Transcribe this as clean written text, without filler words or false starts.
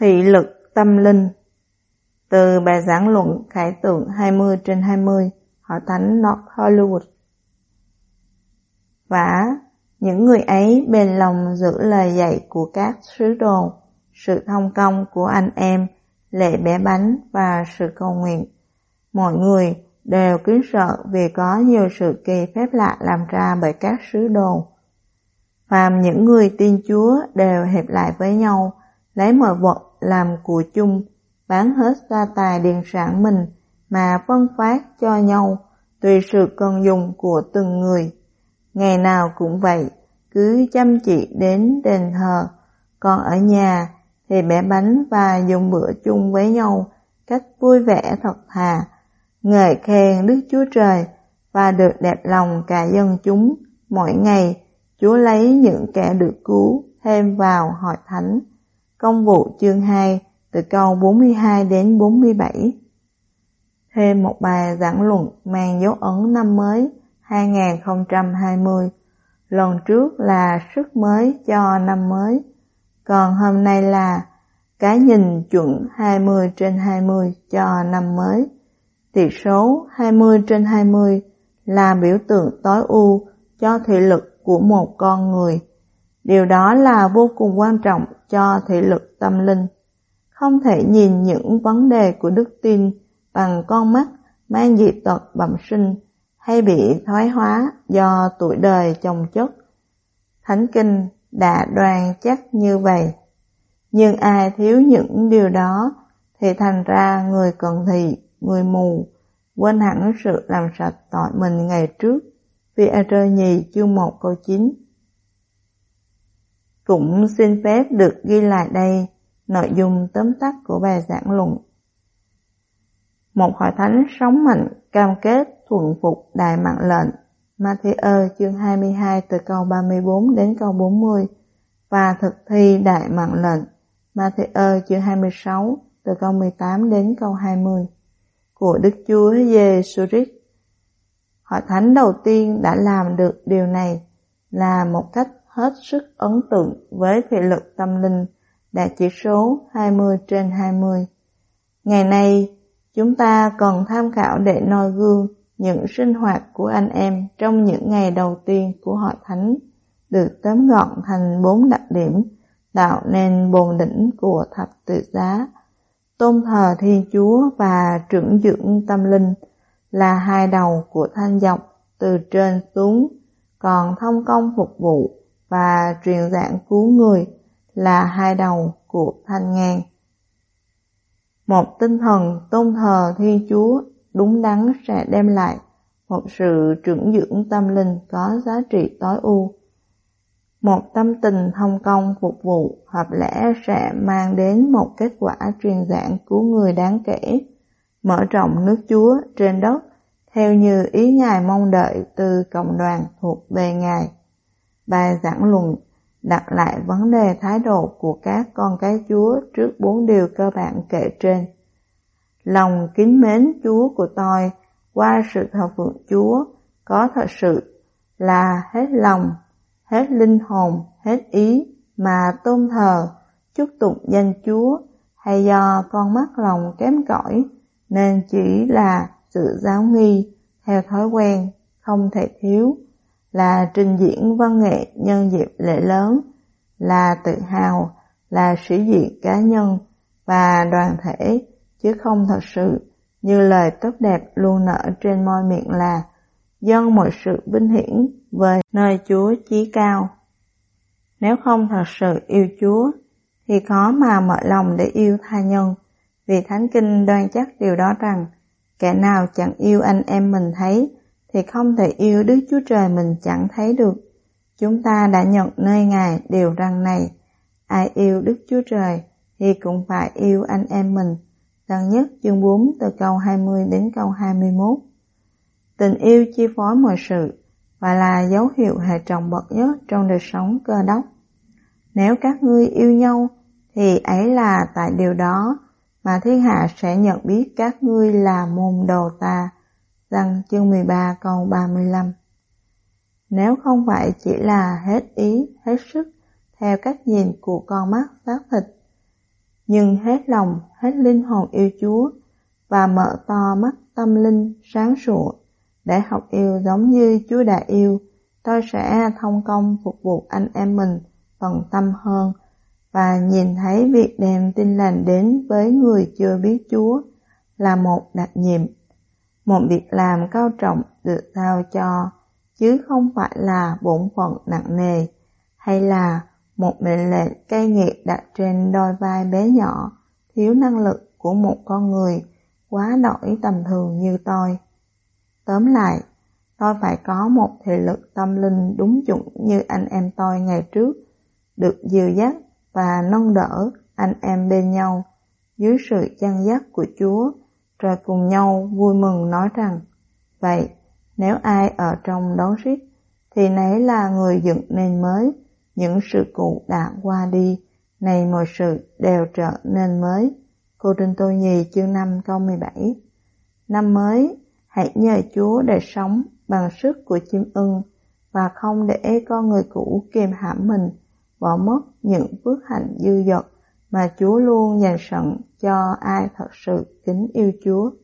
Thị lực tâm linh. Từ bài giảng luận Khải Tượng 20/20, Hội Thánh North Hollywood. Vả, những người ấy bền lòng giữ lời dạy của các sứ đồ, sự thông công của anh em, lễ bẻ bánh và sự cầu nguyện. Mọi người đều kính sợ vì có nhiều sự kỳ phép lạ làm ra bởi các sứ đồ. Phàm những người tin Chúa đều hiệp lại với nhau, lấy mọi vật làm của chung, bán hết gia tài điền sản mình mà phân phát cho nhau tùy sự cần dùng của từng người. Ngày nào cũng vậy, cứ chăm chỉ đến đền thờ, còn ở nhà thì bẻ bánh và dùng bữa chung với nhau cách vui vẻ thật thà, ngợi khen Đức Chúa Trời và được đẹp lòng cả dân chúng. Mỗi ngày Chúa lấy những kẻ được cứu thêm vào hội thánh. Công vụ chương 2 từ câu 42 đến 47. Thêm một bài giảng luận mang dấu ấn năm mới 2020. Lần trước là sức mới cho năm mới, còn hôm nay là cái nhìn chuẩn 20/20 cho năm mới. Tỷ số 20/20 là biểu tượng tối ưu cho thị lực của một con người. Điều đó là vô cùng quan trọng cho thị lực tâm linh. Không thể nhìn những vấn đề của đức tin bằng con mắt mang dị tật bẩm sinh hay bị thoái hóa do tuổi đời chồng chất. Thánh Kinh đã đoan chắc như vậy. Nhưng ai thiếu những điều đó thì thành ra người cận thị, người mù, quên hẳn sự làm sạch tội mình ngày trước. Phi-e-rơ nhì chương 1 câu 9. Cũng xin phép được ghi lại đây nội dung tóm tắt của bài giảng luận. Một hội thánh sống mạnh, cam kết, thuận phục đại mạng lệnh. Ma-thi-ơ chương 22 từ câu 34 đến câu 40 và thực thi đại mạng lệnh. Ma-thi-ơ chương 26 từ câu 18 đến câu 20 của Đức Chúa Giê-xu Christ. Hội thánh đầu tiên đã làm được điều này là một cách hết sức ấn tượng với thị lực tâm linh đạt chỉ số 20/20. Ngày nay, chúng ta cần tham khảo để noi gương những sinh hoạt của anh em trong những ngày đầu tiên của hội thánh, được tóm gọn thành 4 đặc điểm tạo nên bồn đỉnh của thập tự giá. Tôn thờ Thiên Chúa và trưởng dưỡng tâm linh là hai đầu của thanh dọc từ trên xuống, còn thông công phục vụ và truyền giảng cứu người là hai đầu của thanh ngang. Một tinh thần tôn thờ Thiên Chúa đúng đắn sẽ đem lại một sự trưởng dưỡng tâm linh có giá trị tối ưu. Một tâm tình thông công phục vụ hợp lẽ sẽ mang đến một kết quả truyền giảng cứu người đáng kể, mở rộng nước Chúa trên đất theo như ý Ngài mong đợi từ cộng đoàn thuộc về Ngài. Bài giảng luận đặt lại vấn đề thái độ của các con cái Chúa trước 4 điều cơ bản kể trên. Lòng kính mến Chúa của tôi qua sự thờ phượng Chúa có thật sự là hết lòng, hết linh hồn, hết ý mà tôn thờ, chúc tụng danh Chúa, hay do con mắt lòng kém cỏi nên chỉ là sự giáo nghi theo thói quen không thể thiếu, là trình diễn văn nghệ nhân dịp lễ lớn, là tự hào, là sĩ diện cá nhân và đoàn thể, chứ không thật sự như lời tốt đẹp luôn nở trên môi miệng là dâng mọi sự vinh hiển về nơi Chúa chí cao. Nếu không thật sự yêu Chúa thì khó mà mở lòng để yêu tha nhân, vì Thánh Kinh đoan chắc điều đó rằng kẻ nào chẳng yêu anh em mình thấy thì không thể yêu Đức Chúa Trời mình chẳng thấy được. Chúng ta đã nhận nơi Ngài điều răn này: ai yêu Đức Chúa Trời thì cũng phải yêu anh em mình. Tân Nhất chương 4 từ câu 20 đến câu 21. Tình yêu chi phối mọi sự và là dấu hiệu hệ trọng bậc nhất trong đời sống Cơ Đốc. Nếu các ngươi yêu nhau thì ấy là tại điều đó mà thiên hạ sẽ nhận biết các ngươi là môn đồ ta. Giăng chương 13 câu 35. Nếu không phải chỉ là hết ý, hết sức theo cách nhìn của con mắt xác thịt, nhưng hết lòng, hết linh hồn yêu Chúa và mở to mắt tâm linh sáng sủa để học yêu giống như Chúa đã yêu, tôi sẽ thông công phục vụ anh em mình tận tâm hơn và nhìn thấy việc đem tin lành đến với người chưa biết Chúa là một đặc nhiệm, một việc làm cao trọng được giao cho, chứ không phải là bổn phận nặng nề hay là một mệnh lệnh cay nghiệt đặt trên đôi vai bé nhỏ, thiếu năng lực của một con người quá đỗi tầm thường như tôi. Tóm lại, tôi phải có một thể lực tâm linh đúng chuẩn như anh em tôi ngày trước, được dìu dắt và nâng đỡ anh em bên nhau dưới sự chăn dắt của Chúa, rồi cùng nhau vui mừng nói rằng: vậy, nếu ai ở trong đón rít, thì nấy là người dựng nên mới, những sự cũ đã qua đi, này mọi sự đều trở nên mới. Cô-rinh-tô nhì chương 5 câu 17. Năm mới, hãy nhờ Chúa để sống bằng sức của chim ưng và không để con người cũ kiềm hãm mình, bỏ mất những phước hạnh dư dật mà Chúa luôn dành sẵn cho ai thật sự kính yêu Chúa.